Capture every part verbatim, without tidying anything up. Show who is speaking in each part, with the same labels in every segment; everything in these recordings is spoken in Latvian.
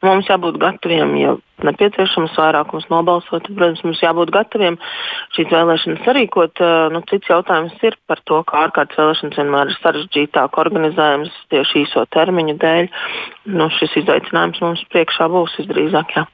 Speaker 1: Mums jābūt gataviem, ja nepieciešams vairākums nobalsot. Protams, mums jābūt gataviem šīs vēlēšanas sarīkot. Nu, cits jautājums ir par to, ka ārkārtas vēlēšanas vienmēr ir sarežģītāk organizējams tieši īso termiņu dēļ. Nu, šis izaicinājums mums priekšā būs visdrīzāk, jā.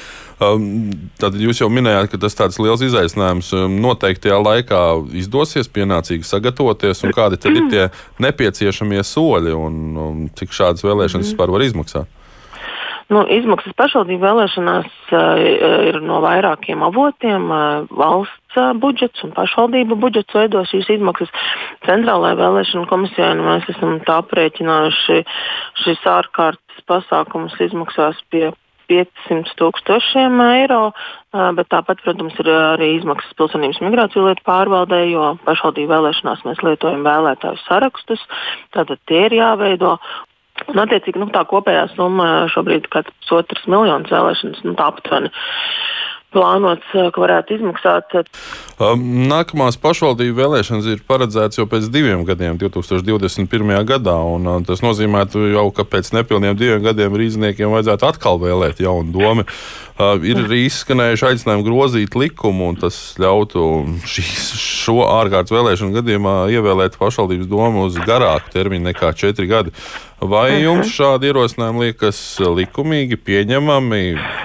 Speaker 2: Tad jūs jau minējāt, ka tas tāds liels izaicinājums. Noteiktajā laikā izdosies pienācīgi sagatavoties, un kādi tad ir tie nepieciešamie soļi, un, un cik šādas vēlēšanas vispār var izmaksāt?
Speaker 1: Nu, izmaksas pašvaldību vēlēšanās uh, ir no vairākiem avotiem. Uh, valsts uh, budžets un pašvaldību budžets veido šīs izmaksas. Centrālajai vēlēšanu komisijai nu, mēs esam tā aprēķinājuši šis ārkārtas pasākums izmaksās pie piecsimt tūkstošiem eiro, uh, bet tāpat, protams, ir arī izmaksas pilsonības migrāciju lietu pārvaldē, jo pašvaldību vēlēšanās mēs lietojam vēlētāju sarakstus, tātad tie ir jāveido. Un, attiecīgi, nu, tā kopējā summa šobrīd ir kāds pusotras miljonas vēlēšanas, nu, tā aptuveni plānots, ka varētu izmaksāt.
Speaker 2: Nākamās pašvaldību vēlēšanas ir paredzētas jau pēc diviem gadiem, divi tūkstoši divdesmit pirmajā gadā, un tas nozīmētu jau, ka pēc nepilniem diviem gadiem rīzniekiem vajadzētu atkal vēlēt jaunu domu. Ir arī izskanējuši aicinājumi grozīt likumu, un tas ļautu šīs, šo ārkārtas vēlēšanu gadījumā ievēlēt pašvaldības domu uz garāku termiņu nekā četri gadi. Vai jums šādi ierosinājumi liekas likumīgi, pieņemami?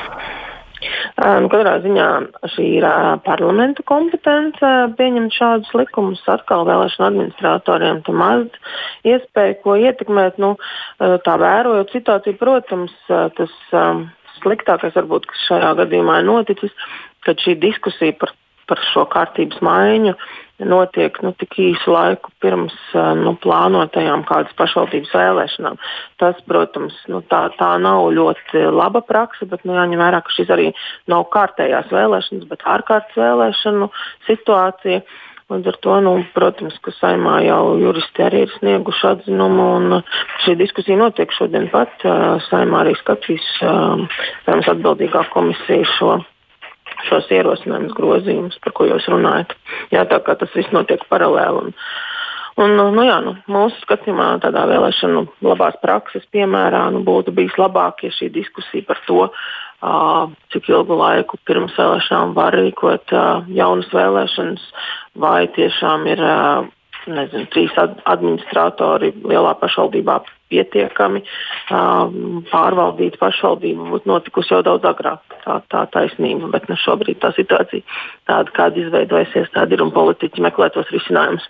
Speaker 1: Nu, katrā ziņā šī ir uh, parlamenta kompetence pieņemt šādus likumus. Atkal vēlēšanu administratoriem tam maz iespēju, ko ietekmēt. Nu, uh, tā vērojot situāciju, protams, uh, tas um, sliktākais varbūt, kas šajā gadījumā ir noticis, kad šī diskusija par, par šo kārtības maiņu notiek nu, tik īsu laiku pirms nu, plānotajām kādas pašvaldības vēlēšanām. Tas, protams, nu, tā, tā nav ļoti laba praksa, bet nu, jāņem vērā, ka šis arī nav kārtējās vēlēšanas, bet ārkārtas vēlēšanu situācija. Līdz ar to, nu, protams, ka Saeimā jau juristi arī ir snieguši atzinumu, un šī diskusija notiek šodien pat. Saeimā arī skatīs pirms atbildīgā komisija šo. šos ierosinājumus, grozījumus, par ko jūs runājat. Jā, tā kā tas viss notiek paralēli. Un, un, nu, jā, nu, mūsu skatījumā tādā vēlēšanu labās prakses piemērā nu, būtu bijis labāk, ja šī diskusija par to, uh, cik ilgu laiku pirms vēlēšanām var rīkot uh, jaunas vēlēšanas, vai tiešām ir uh, nezinu, trīs ad- administratori lielā pašvaldībā pietiekami um, pārvaldīt pašvaldību būtu notikusi jau daudz agrāk. Tā, tā taisnība, bet ne šobrīd tā situācija tāda, kāda izveidojusies, tāda ir un politiķi meklē tos risinājumus.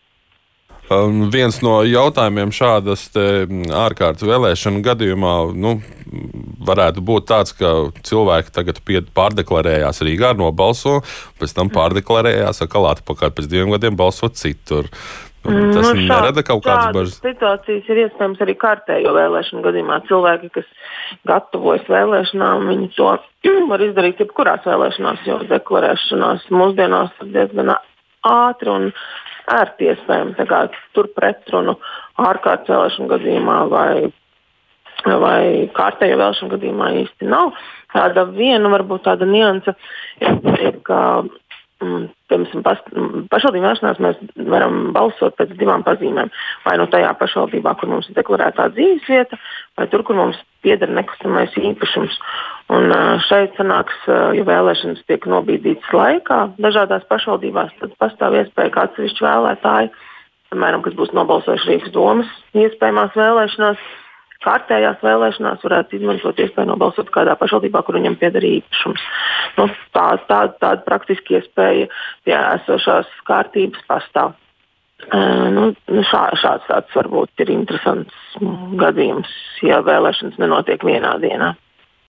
Speaker 2: Um, viens no jautājumiem šādas ārkārtas vēlēšanu gadījumā nu, varētu būt tāds, ka cilvēki tagad pārdeklarējās Rīgā, nobalso, pēc tam pārdeklarējās atkal atpakaļ, pēc diviem gadiem balsot citur. Tas nu, šā, nerada kaut kādas bažas.
Speaker 1: Situācijas ir iespējams arī kārtējo vēlēšanu gadījumā. Cilvēki, kas gatavojas vēlēšanām, viņi to var izdarīt jebkurās vēlēšanās, jo deklarēšanās mūsdienās ir diezgan ātri un ērti iespējams. Tur pretrunu ārkārtas vēlēšanu gadījumā vai, vai kārtējo vēlēšanu gadījumā īsti nav. Tāda viena varbūt tāda nianse ir, ir ka Piemēram, pašvaldību vēlēšanās mēs varam balsot pēc divām pazīmēm. Vai nu tajā pašvaldībā, kur mums ir deklarētā dzīves vieta, vai tur, kur mums pieder nekustamais īpašums. Un šeit sanāks, ja vēlēšanas tiek nobīdītas laikā dažādās pašvaldībās, tad pastāv iespēja, ka atsevišķi vēlētāji, piemēram, kas būs nobalsojuši Rīgas domas iespējamās vēlēšanās, kārtējās vēlēšanās varētu izmantot iespēju nobalsot kādā pašvaldībā, kur viņam pieder īpašums. Nu, tā, tā, tāda praktiski iespēja pie esošās kārtības pastāv. Uh, nu, šā, šāds tāds varbūt ir interesants gadījums, ja vēlēšanas nenotiek vienā dienā.